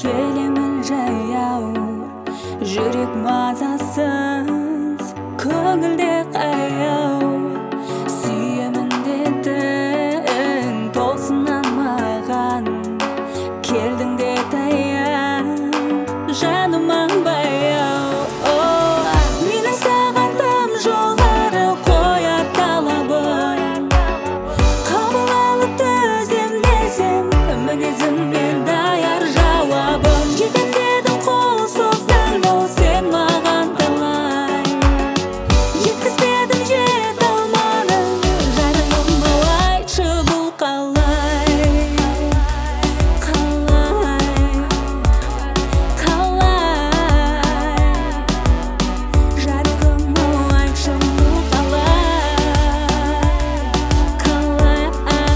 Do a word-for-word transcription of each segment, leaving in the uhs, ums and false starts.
келемін жаяу, жүрек мазасыз, көңілде қаяу. Сүйемін дедің, толсыннан маған, келдің де таяу, жаныма баяу. Менің саған тым жоғары қояр талабым, қабыл алып төзем десем, мінезіммен даяр жауабым. Жетем дедің, қол создан ол сен маған талай, жеткізбедің, жете алмадың, жарығым ау, айтшы бұл қалай, қалай, қалай, жарығым ау, айтшы бұл қалай, қалай,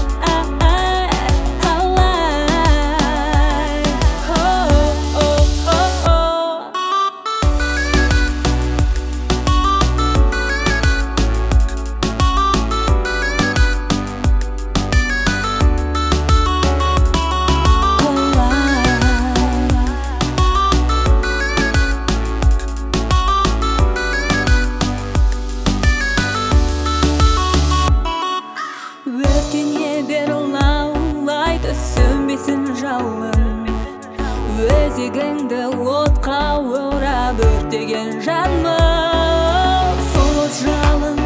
өртене бер лаулайды сөнбесін жалын, өзегіңді отқа орап өртеген жаным, сол от жалын